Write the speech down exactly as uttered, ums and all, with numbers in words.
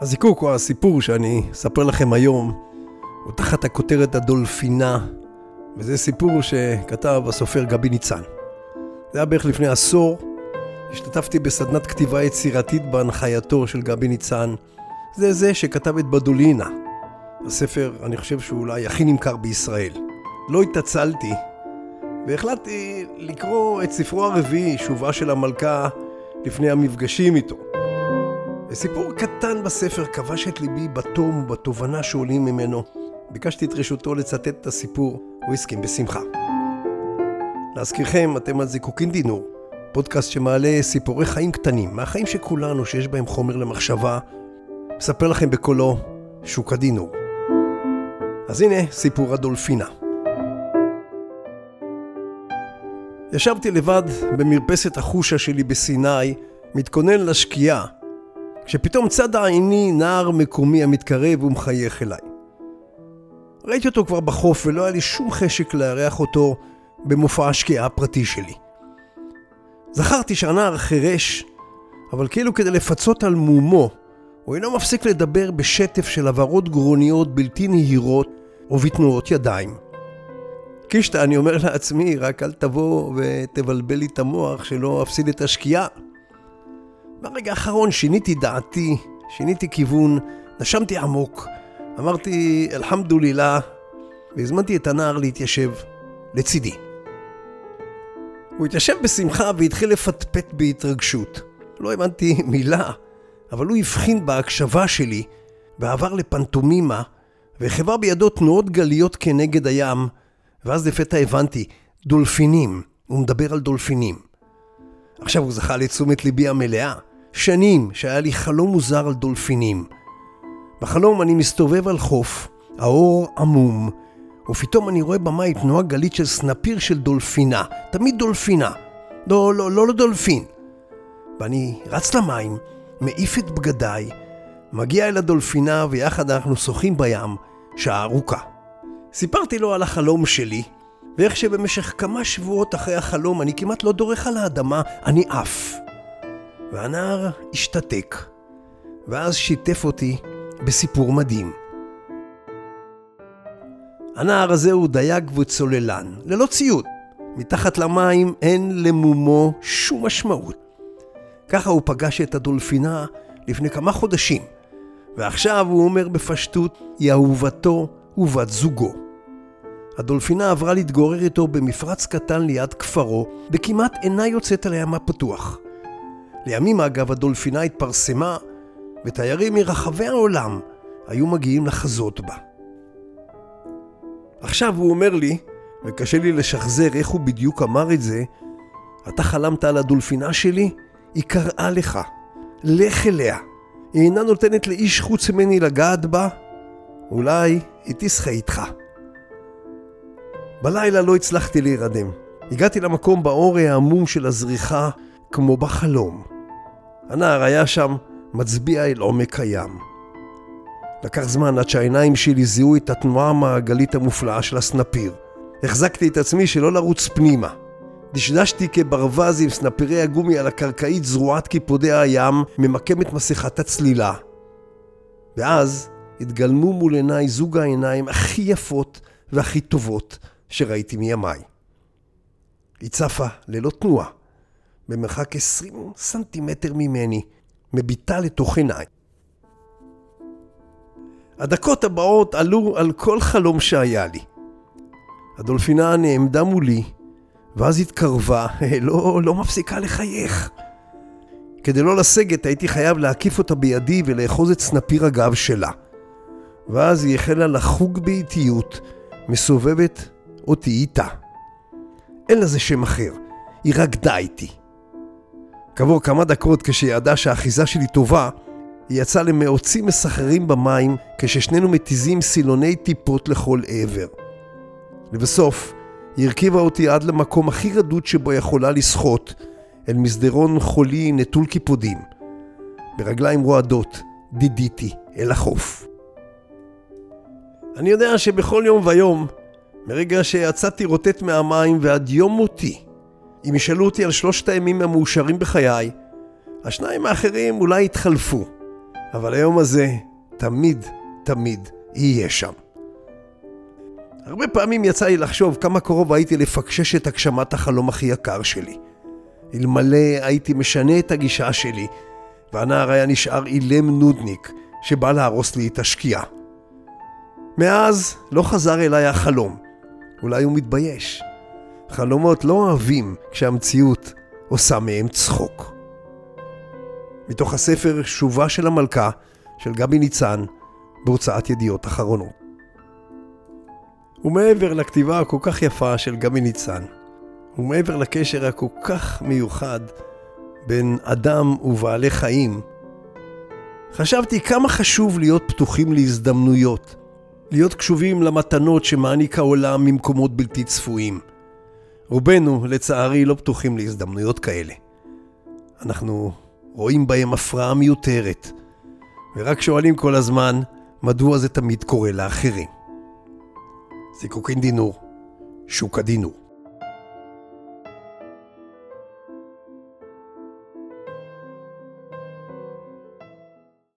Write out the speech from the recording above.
הזיקוק או הסיפור שאני אספר לכם היום הוא תחת הכותרת הדולפינה, וזה סיפור שכתב הסופר גבי ניצן. זה היה בערך לפני עשור. השתתפתי בסדנת כתיבה יצירתית בהנחייתו של גבי ניצן. זה זה שכתב את בדולינה, הספר אני חושב שהוא אולי הכי נמכר בישראל. לא התעצלתי והחלטתי לקרוא את ספרו הרביעי, שובה של המלכה, לפני המפגשים איתו. וסיפור קטן בספר כבש את ליבי בתום ובתובנה שעולים ממנו. ביקשתי את רשותו לצטט את הסיפור, הוא הסכים בשמחה. להזכירכם, אתם על זיקוקין דינור, פודקאסט שמעלה סיפורי חיים קטנים, מהחיים שכולנו שיש בהם חומר למחשבה. מספר לכם בקולו שוק הדינור. אז הנה סיפור הדולפינה. ישבתי לבד במרפסת החושה שלי בסיני, מתכונן לשקיעה, כשפתאום צד העיני נער מקומי המתקרב ומחייך אליי. ראיתי אותו כבר בחוף ולא היה לי שום חשק לארח אותו במופע השקיעה הפרטי שלי. זכרתי שהנער חירש, אבל כאילו כדי לפצות על מומו, הוא אינו מפסיק לדבר בשטף של עברות גרוניות בלתי נהירות ובתנועות ידיים. קישטה, אני אומר לעצמי, רק אל תבוא ותבלבל לי את המוח שלא אפסיד את השקיעה. ברגע האחרון שיניתי דעתי, שיניתי כיוון, נשמתי עמוק, אמרתי אלחמדולילה, והזמנתי את הנער להתיישב לצידי. הוא התיישב בשמחה והתחיל לפטפט בהתרגשות. לא הבנתי מילה, אבל הוא הבחין בהקשבה שלי, ועבר לפנטומימה, וחבר בידו תנועות גליות כנגד הים, ואז לפתע הבנתי, דולפינים, הוא מדבר על דולפינים. עכשיו הוא זכה לתשומת ליבי המלאה, שנים שהיה לי חלום מוזר על דולפינים. בחלום אני מסתובב על חוף, האור עמום, ופתאום אני רואה במים תנועה גלית של סנפיר של דולפינה, תמיד דולפינה, לא, לא, לא, לא דולפין. ואני רץ למים, מעיף את בגדיי, מגיע אל הדולפינה ויחד אנחנו שוחים בים, שעה ארוכה. סיפרתי לו על החלום שלי, ואיך שבמשך כמה שבועות אחרי החלום אני כמעט לא דורך על האדמה, אני עף. והנער השתתק, ואז שיתף אותי בסיפור מדהים. הנער הזה הוא דייג וצוללן, ללא ציוד. מתחת למים אין למומו שום משמעות. ככה הוא פגש את הדולפינה לפני כמה חודשים, ועכשיו הוא אומר בפשטות, היא אהובתו ובת זוגו. הדולפינה עברה להתגורר איתו במפרץ קטן ליד כפרו, וכמעט אינה יוצאת על הים הפתוח. לימים אגב הדולפינה התפרסמה, ותיירים מרחבי העולם היו מגיעים לחזות בה. עכשיו הוא אומר לי, וקשה לי לשחזר איך הוא בדיוק אמר את זה, אתה חלמת על הדולפינה שלי? היא קראה לך, לך אליה. היא אינה נותנת לאיש חוץ ממני לגעת בה? אולי היא תשחה איתך. בלילה לא הצלחתי להירדם. הגעתי למקום באור העמום של הזריחה, כמו בחלום. הנער היה שם מצביע אל עומק הים. לקח זמן עד שהעיניים שלי זיהו את התנועה המעגלית המופלאה של הסנפיר. החזקתי את עצמי שלא לרוץ פנימה. דשדשתי כברווז עם סנפירי הגומי על הקרקעית זרועת קיפודי הים, ממקם את מסכת הצלילה. ואז התגלמו מול עיניי זוג העיניים הכי יפות והכי טובות שראיתי מימיי. היא צפה ללא תנועה, במרחק עשרים סנטימטר ממני, מביטה לתוך עיניי. הדקות הבאות עלו על כל חלום שהיה לי. הדולפינה נעמדה מולי, ואז התקרבה, לא, לא מפסיקה לחייך. כדי לא לסגת הייתי חייב להקיף אותה בידי ולאחוז את סנפיר הגב שלה. ואז היא החלה לחוג באיטיות, מסובבת אותי איתה. אין לזה שם אחר, היא רקדה איתי. כעבור כמה דקות כשהיא ידעה שהאחיזה שלי טובה, היא יצאה למעוצים מסחררים במים כששנינו מתיזים סילוני טיפות לכל עבר. לבסוף, היא הרכיבה אותי עד למקום הכי רדוד שבו יכולה לשחות, אל מסדרון חולי נטול קיפודים. ברגליים רועדות, דידיתי אל החוף. אני יודע שבכל יום ויום, מרגע שיצאתי רוטט מהמים ועד יום מותי, אם ישאלו אותי על שלושת הימים המאושרים בחיי, השניים האחרים אולי התחלפו. אבל היום הזה תמיד, תמיד יהיה שם. הרבה פעמים יצא לי לחשוב כמה קרוב הייתי לפקשש את הגשמת החלום הכי יקר שלי. אלמלא הייתי משנה את הגישה שלי, והנער היה נשאר אילם נודניק שבא להרוס לי את השקיעה. מאז לא חזר אליי החלום. אולי הוא מתבייש. חלומות לא אוהבים כשהמציאות עושה מהם צחוק. מתוך הספר שובה של המלכה של גבי ניצן בהוצאת ידיעות אחרונות. ומעבר לכתיבה הכל כך יפה של גבי ניצן, ומעבר לקשר הכל כך מיוחד בין אדם ובעלי חיים, חשבתי כמה חשוב להיות פתוחים להזדמנויות, להיות קשובים למתנות שמעניק העולם ממקומות בלתי צפויים. רובנו לצערי לא פתוחים להזדמנויות כאלה. אנחנו רואים בהם הפרעה מיותרת, ורק שואלים כל הזמן מדוע זה תמיד קורה לאחרים. זיקוקין דינור, שוק הדינור.